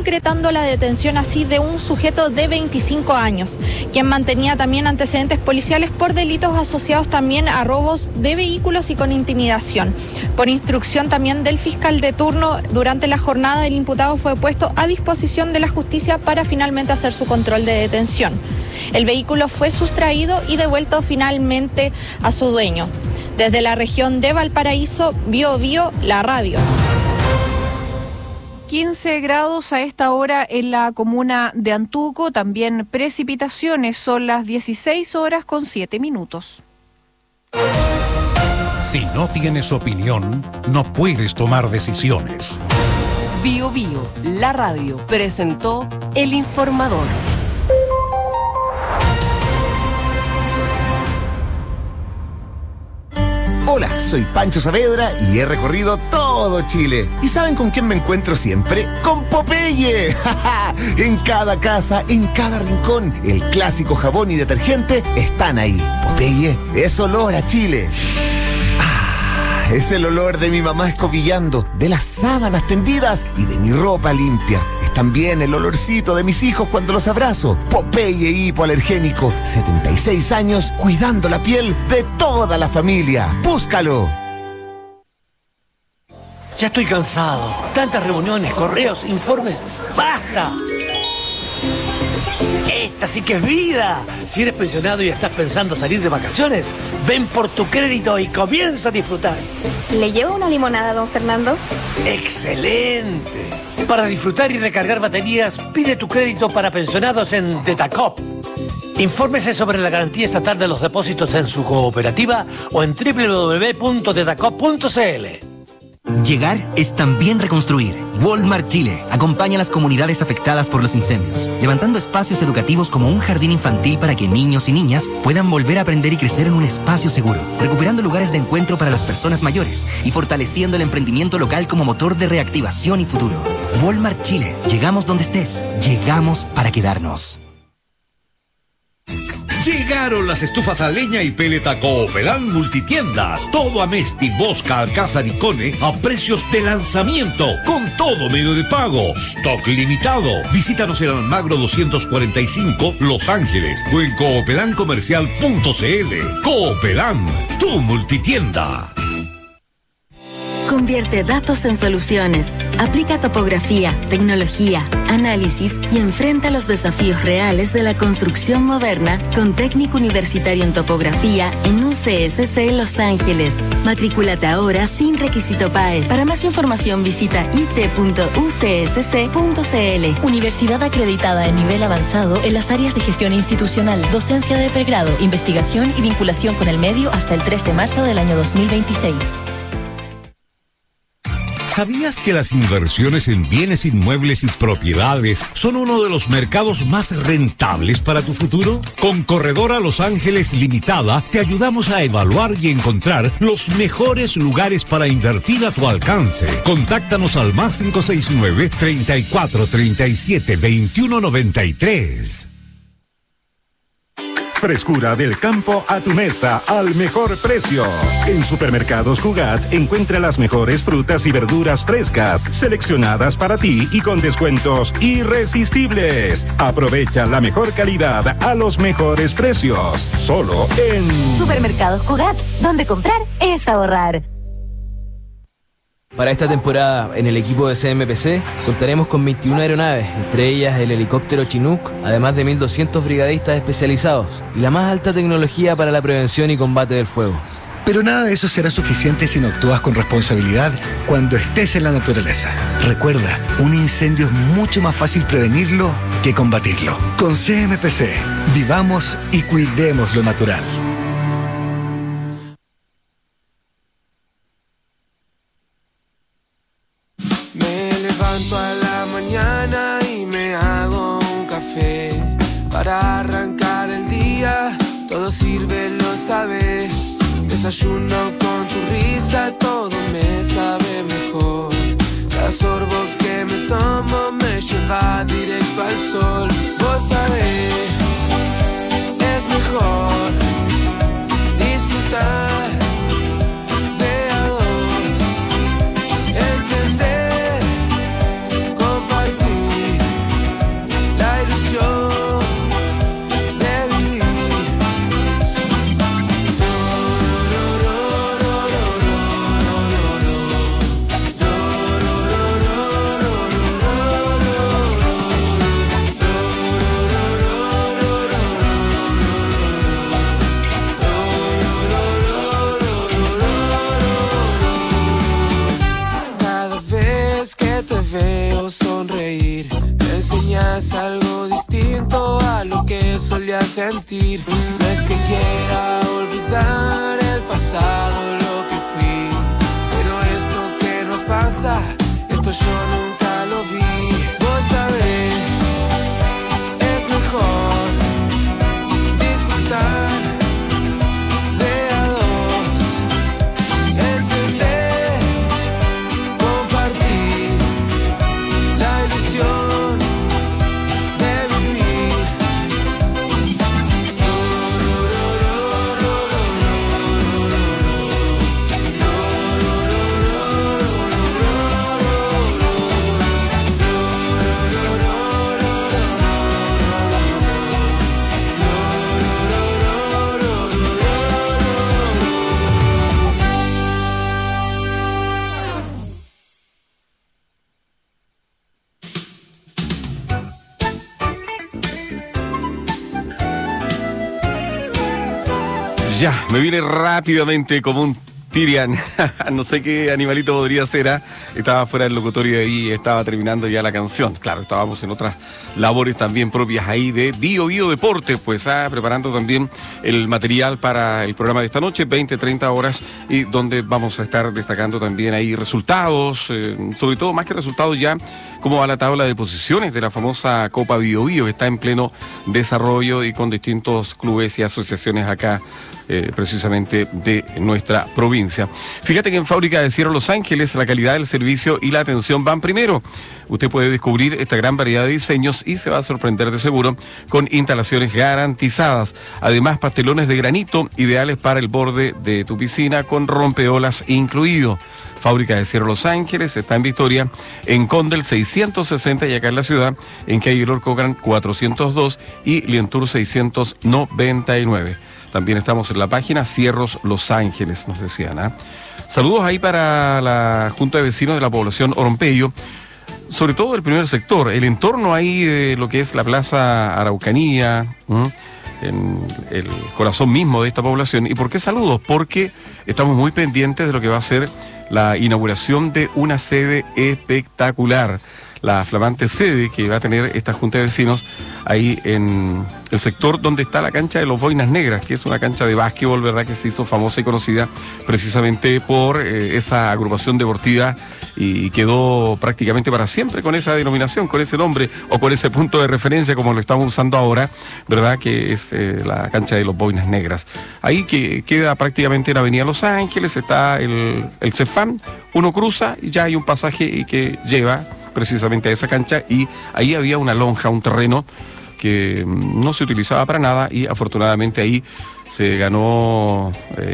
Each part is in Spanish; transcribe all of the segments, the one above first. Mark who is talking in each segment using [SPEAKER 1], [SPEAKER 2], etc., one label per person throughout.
[SPEAKER 1] concretando la detención así de un sujeto de 25 años, quien mantenía también antecedentes policiales por delitos asociados también a robos de vehículos y con intimidación. Por instrucción también del fiscal de turno, durante la jornada el imputado fue puesto a disposición de la justicia para finalmente hacer su control de detención. El vehículo fue sustraído y devuelto finalmente a su dueño. Desde la región de Valparaíso, Biobío, la radio.
[SPEAKER 2] 15 grados a esta hora en la comuna de Antuco, también precipitaciones, son las 16:07.
[SPEAKER 3] Si no tienes opinión, no puedes tomar decisiones.
[SPEAKER 4] Biobío, la radio, presentó El Informador.
[SPEAKER 5] Hola, soy Pancho Saavedra y he recorrido todo Chile. ¿Y saben con quién me encuentro siempre? ¡Con Popeye! En cada casa, en cada rincón, el clásico jabón y detergente están ahí. Popeye es olor a Chile. Es el olor de mi mamá escobillando, de las sábanas tendidas y de mi ropa limpia. Es también el olorcito de mis hijos cuando los abrazo. Popeye hipoalergénico, 76 años cuidando la piel de toda la familia. ¡Búscalo!
[SPEAKER 6] Ya estoy cansado. Tantas reuniones, correos, informes. ¡Basta! Esta sí que es vida. Si eres pensionado y estás pensando salir de vacaciones, ven por tu crédito y comienza a disfrutar.
[SPEAKER 7] ¿Le llevo una limonada, don Fernando?
[SPEAKER 6] ¡Excelente! Para disfrutar y recargar baterías, pide tu crédito para pensionados en Detacop. Infórmese sobre la garantía estatal de los depósitos en su cooperativa o en www.detacop.cl.
[SPEAKER 8] Llegar es también reconstruir. Walmart Chile acompaña a las comunidades afectadas por los incendios, levantando espacios educativos como un jardín infantil para que niños y niñas puedan volver a aprender y crecer en un espacio seguro, recuperando lugares de encuentro para las personas mayores y fortaleciendo el emprendimiento local como motor de reactivación y futuro. Walmart Chile. Llegamos donde estés. Llegamos para quedarnos.
[SPEAKER 3] Llegaron las estufas a leña y peleta Cooperán Multitiendas. Todo Amesti, Bosca, Alcázar y Cone a precios de lanzamiento, con todo medio de pago. Stock limitado. Visítanos en Almagro 245, Los Ángeles, o en cooperancomercial.cl. Cooperán, tu multitienda.
[SPEAKER 9] Convierte datos en soluciones. Aplica topografía, tecnología, análisis y enfrenta los desafíos reales de la construcción moderna con técnico universitario en topografía en UCSC Los Ángeles. Matrículate ahora sin requisito PAES. Para más información visita it.ucsc.cl.
[SPEAKER 10] Universidad acreditada en nivel avanzado en las áreas de gestión institucional, docencia de pregrado, investigación y vinculación con el medio hasta el 3 de marzo del año 2026.
[SPEAKER 3] ¿Sabías que las inversiones en bienes inmuebles y propiedades son uno de los mercados más rentables para tu futuro? Con Corredora Los Ángeles Limitada te ayudamos a evaluar y encontrar los mejores lugares para invertir a tu alcance. Contáctanos al más 569 34 37 21 93.
[SPEAKER 11] Frescura del campo a tu mesa al mejor precio. En Supermercados Cugat encuentra las mejores frutas y verduras frescas, seleccionadas para ti y con descuentos irresistibles. Aprovecha la mejor calidad a los mejores precios. Solo en
[SPEAKER 12] Supermercados Cugat, donde comprar es ahorrar.
[SPEAKER 13] Para esta temporada, en el equipo de CMPC, contaremos con 21 aeronaves, entre ellas el helicóptero Chinook, además de 1.200 brigadistas especializados y la más alta tecnología para la prevención y combate del fuego.
[SPEAKER 14] Pero nada de eso será suficiente si no actúas con responsabilidad cuando estés en la naturaleza. Recuerda, un incendio es mucho más fácil prevenirlo que combatirlo. Con CMPC, vivamos y cuidemos lo natural.
[SPEAKER 15] A la mañana y me hago un café para arrancar el día, todo sirve, lo sabes. Desayuno con tu risa, todo me sabe mejor. Cada sorbo que me tomo me lleva directo al sol. Vos sabés, es mejor disfrutar. Compartir sentir. No es que quiera olvidar el pasado, lo que fui, pero esto que nos pasa, esto yo nunca lo vi. Vos sabés, es mejor disfrutar de a dos, entender, compartir la ilusión de vivir.
[SPEAKER 16] Ya, me viene rápidamente como un Tyrian. No sé qué animalito podría ser. Estaba fuera del locutorio y estaba terminando ya la canción. Claro, estábamos en otras labores también propias ahí de Bio Deportes, pues preparando también el material para el programa de esta noche, 20-30 horas, y donde vamos a estar destacando también ahí resultados, sobre todo más que resultados ya, cómo va la tabla de posiciones de la famosa Copa Bio, que está en pleno desarrollo y con distintos clubes y asociaciones acá, precisamente de nuestra provincia. Fíjate que en Fábrica de Cierro Los Ángeles la calidad del servicio y la atención van primero. Usted puede descubrir esta gran variedad de diseños y se va a sorprender de seguro con instalaciones garantizadas. Además, pastelones de granito ideales para el borde de tu piscina con rompeolas incluido. Fábrica de Cierro Los Ángeles está en Victoria, en Condel 660 y acá en la ciudad, en calle Lord Cochran 402 y Lientour 699. También estamos en la página Cierros Los Ángeles, nos decían. Saludos ahí para la Junta de Vecinos de la población Orompeyo, sobre todo del primer sector, el entorno ahí de lo que es la Plaza Araucanía, en el corazón mismo de esta población. ¿Y por qué saludos? Porque estamos muy pendientes de lo que va a ser la inauguración de una sede espectacular, la flamante sede que va a tener esta Junta de Vecinos ahí en el sector donde está la cancha de los Boinas Negras, que es una cancha de básquetbol, ¿verdad?, que se hizo famosa y conocida precisamente por esa agrupación deportiva y quedó prácticamente para siempre con esa denominación, con ese nombre o con ese punto de referencia como lo estamos usando ahora, ¿verdad?, que es la cancha de los Boinas Negras. Ahí que queda prácticamente en Avenida Los Ángeles, está el Cefam, uno cruza y ya hay un pasaje y que lleva precisamente a esa cancha, y ahí había una lonja, un terreno que no se utilizaba para nada y afortunadamente ahí se ganó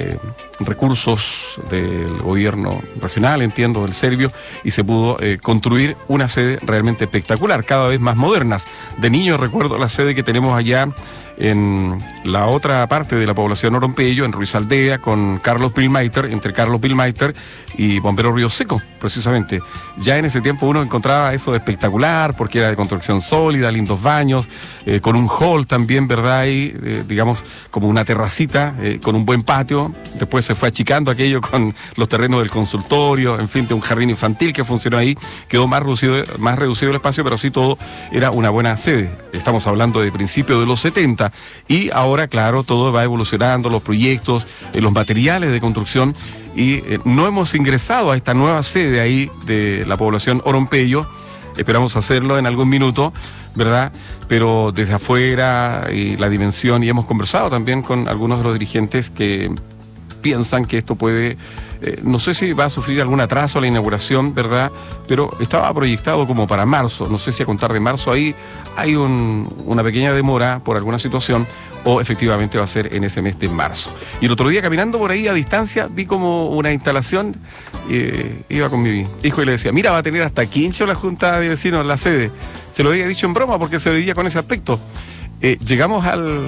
[SPEAKER 16] recursos del gobierno regional, entiendo, del serbio, y se pudo construir una sede realmente espectacular, cada vez más modernas. De niño recuerdo la sede que tenemos allá en la otra parte de la población Orompeyo, en Ruiz Aldea, con Carlos Pilmeister, entre Carlos Pilmeister y Bombero Río Seco, precisamente. Ya en ese tiempo uno encontraba eso espectacular, porque era de construcción sólida, lindos baños, con un hall también, ¿verdad? Y, digamos, como una terracita, con un buen patio. Después se fue achicando aquello con los terrenos del consultorio, en fin, de un jardín infantil que funcionó ahí. Quedó más reducido el espacio, pero sí todo era una buena sede. Estamos hablando de principios de los 70. Y ahora, claro, todo va evolucionando, los proyectos, los materiales de construcción, y no hemos ingresado a esta nueva sede ahí de la población Orompeyo. Esperamos hacerlo en algún minuto, ¿verdad? Pero desde afuera y la dimensión, y hemos conversado también con algunos de los dirigentes que piensan que esto puede, no sé si va a sufrir algún atraso a la inauguración, ¿verdad? Pero estaba proyectado como para marzo, no sé si a contar de marzo ahí hay una pequeña demora por alguna situación, o efectivamente va a ser en ese mes de marzo. Y el otro día caminando por ahí a distancia vi como una instalación, iba con mi hijo y le decía, mira, va a tener hasta quincho la Junta de Vecinos, la sede. Se lo había dicho en broma porque se veía con ese aspecto. Llegamos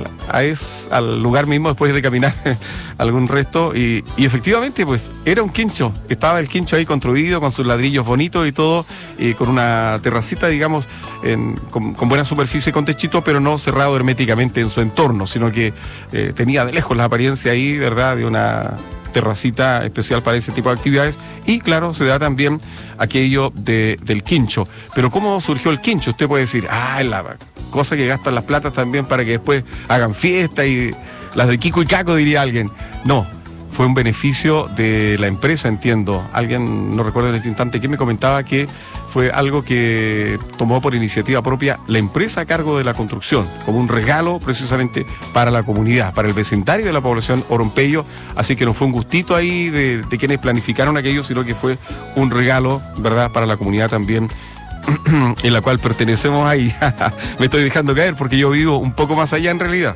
[SPEAKER 16] al lugar mismo después de caminar algún resto y efectivamente pues era un quincho, estaba el quincho ahí construido con sus ladrillos bonitos y todo, con una terracita, digamos, con buena superficie, con techito, pero no cerrado herméticamente en su entorno, sino que tenía de lejos la apariencia ahí, ¿verdad?, de una terracita especial para ese tipo de actividades. Y claro, se da también aquello del quincho. Pero ¿cómo surgió el quincho? Usted puede decir, cosas que gastan las platas también para que después hagan fiesta y las de Kiko y Caco, diría alguien. No, fue un beneficio de la empresa, entiendo. Alguien, no recuerdo en este instante, que me comentaba que fue algo que tomó por iniciativa propia la empresa a cargo de la construcción, como un regalo precisamente para la comunidad, para el vecindario de la población Orompeyo. Así que no fue un gustito ahí de quienes planificaron aquello, sino que fue un regalo, ¿verdad?, para la comunidad también, en la cual pertenecemos ahí. Me estoy dejando caer porque yo vivo un poco más allá en realidad.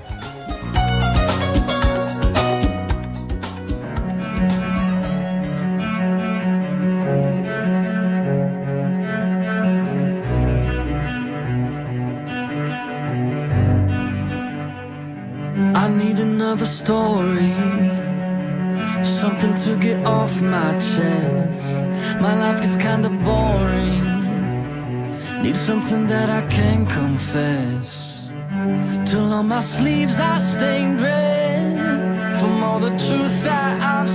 [SPEAKER 17] I need another story, something to get off my chest. My life gets kinda boring, need something that I can confess. Till on my sleeves I stained red from all the truth that I've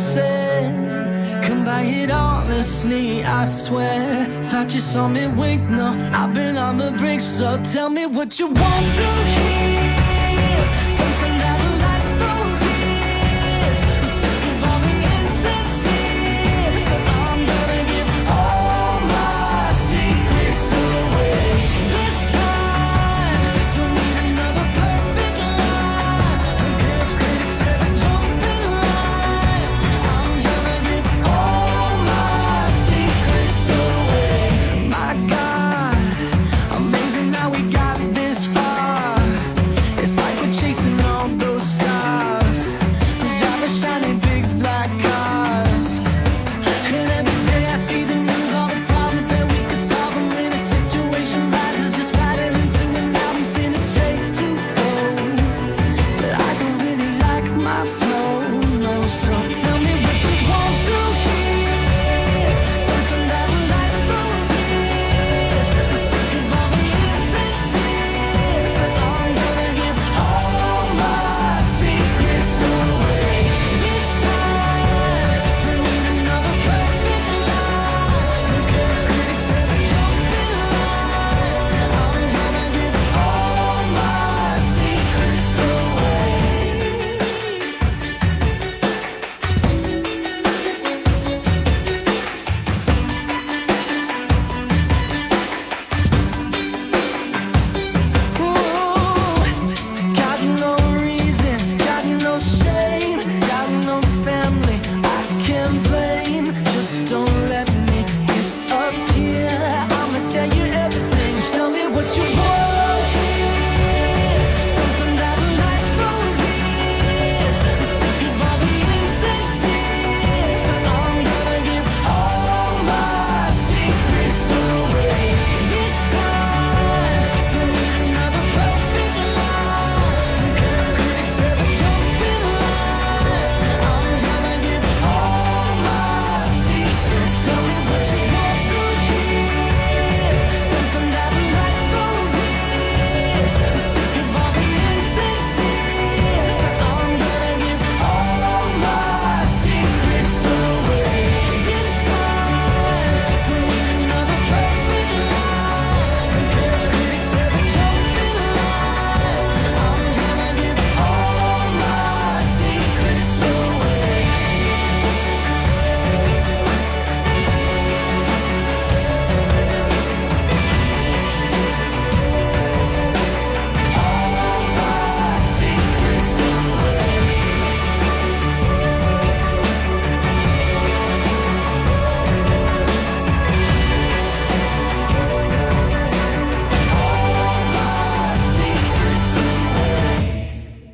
[SPEAKER 17] said. Come by it honestly, I swear. Thought you saw me wink, no, I've been on the brink. So tell me what you want to hear. Something that'll light those ears. Sick of all the insincere. So I'm gonna give all my secrets away. This time, don't need another perfect line. Don't care if critics ever jump in line. I'm gonna give all my secrets away. My God, amazing how we got this far. It's like we're chasing all those stars. We drive a shiny big black cars. And every day I see the news, all the problems that we could solve. And when a situation rises, just write it into an album, send it straight to gold. But I don't really like my flow, no. So tell me what you want to hear. Something that'll light those ears. I'm sick of all the insincere. So I'm gonna give all my secrets away. This time, don't need another perfect line. Don't care if critics ever jump in line. I'm gonna give all my secrets away. Got no reason, got no shame, got no family I can blame. Just don't let me disappear. I'ma tell you everything. So tell me what you want to hear. Something that'll light those ears. I'm sick of all the insincere. So I'm gonna give all my secrets away. This time, don't need another perfect line. Don't care if critics ever jump in line. I'm gonna give all my secrets. Tell me what you want to hear. Something that'll light those ears. I'm sick of all the insincere. So I'm gonna give all my secrets away. This time, don't need another perfect line. Don't care if critics ever jump in line. I'm gonna give all my secrets away. All my secrets away. All my secrets away.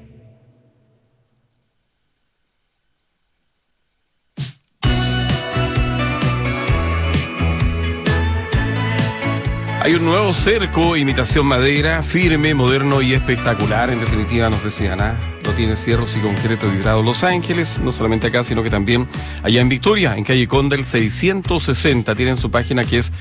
[SPEAKER 16] Hay un nuevo cerco, imitación madera, firme, moderno y espectacular. En definitiva, nos decían, no tiene cierros y concreto vibrado Los Ángeles, no solamente acá, sino que también allá en Victoria, en calle Condel 660. Tienen su página que es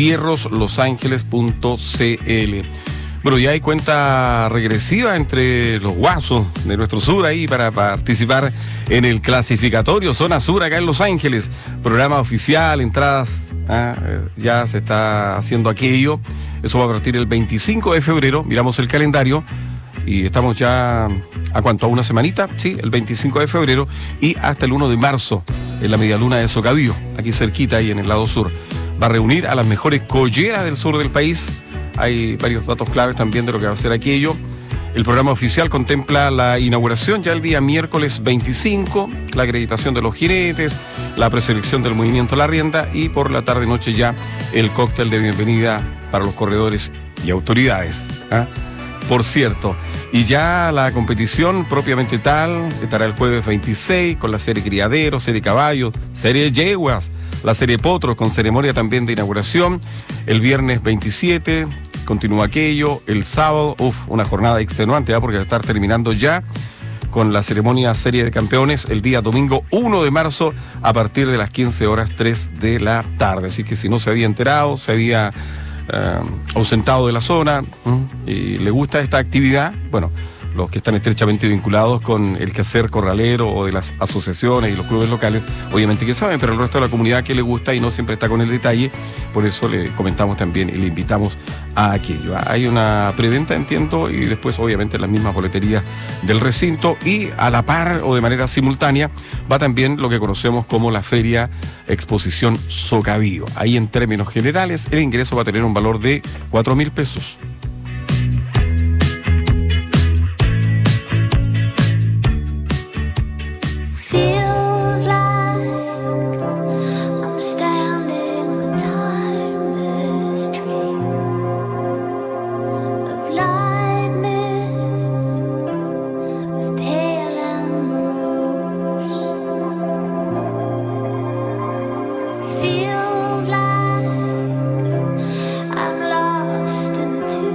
[SPEAKER 16] cierroslosangeles.cl. Bueno, ya hay cuenta regresiva entre los guasos de nuestro sur ahí para participar en el clasificatorio Zona Sur acá en Los Ángeles. Programa oficial, entradas, ya se está haciendo aquello. Eso va a partir el 25 de febrero, miramos el calendario, y estamos ya a cuánto, a una semanita, sí, el 25 de febrero, y hasta el 1 de marzo, en la medialuna de Socavío, aquí cerquita, ahí en el lado sur. Va a reunir a las mejores colleras del sur del país. Hay varios datos claves también de lo que va a ser aquello. El programa oficial contempla la inauguración ya el día miércoles 25, la acreditación de los jinetes, la preselección del movimiento a la rienda y por la tarde-noche ya el cóctel de bienvenida para los corredores y autoridades. Por cierto, y ya la competición propiamente tal estará el jueves 26 con la serie Criaderos, serie Caballos, serie Yeguas, la serie Potros con ceremonia también de inauguración. El viernes 27 continúa aquello. El sábado, una jornada extenuante, porque va a estar terminando ya con la ceremonia Serie de Campeones el día domingo 1 de marzo a partir de las 15:03 de la tarde. Así que si no se había enterado, se había ausentado de la zona y le gusta esta actividad, bueno, los que están estrechamente vinculados con el quehacer corralero o de las asociaciones y los clubes locales, obviamente que saben, pero el resto de la comunidad que le gusta y no siempre está con el detalle, por eso le comentamos también y le invitamos a aquello. Hay una preventa, entiendo, y después obviamente las mismas boleterías del recinto, y a la par o de manera simultánea va también lo que conocemos como la Feria Exposición Socavío. Ahí en términos generales el ingreso va a tener un valor de 4.000 pesos.
[SPEAKER 17] Feels like I'm standing on a timeless stream of light mists, of pale ambrose. Feels like I'm lost in the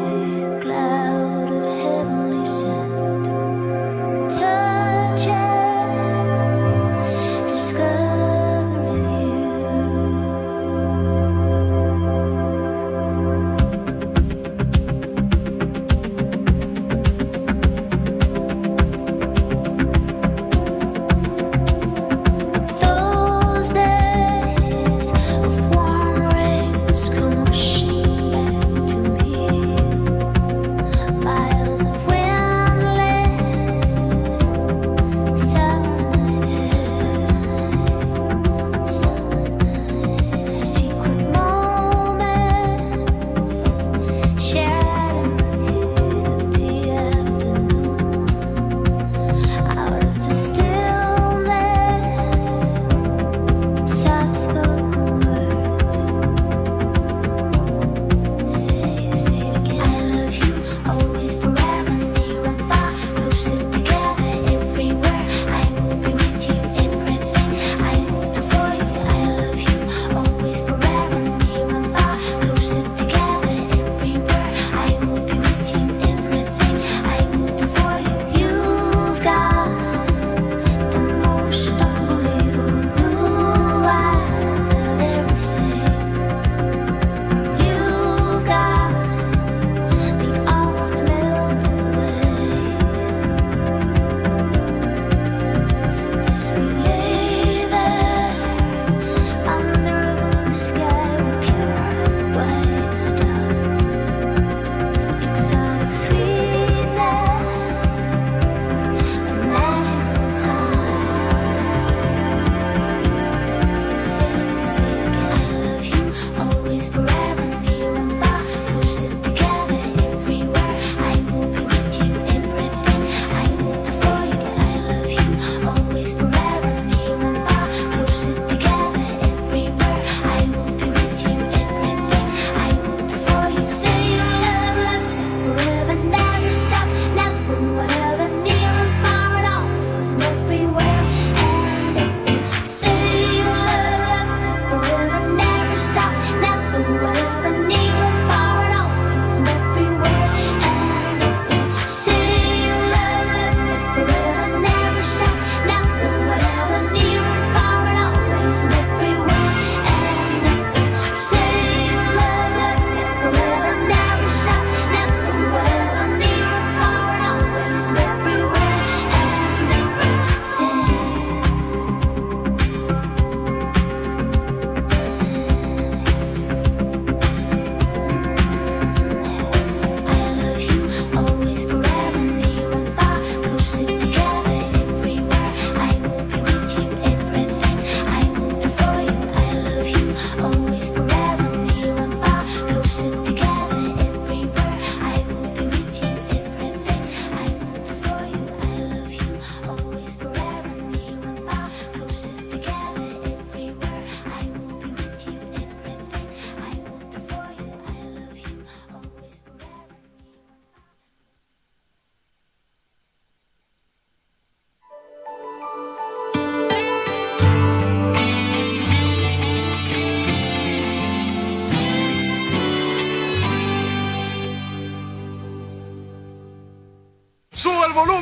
[SPEAKER 18] volumen.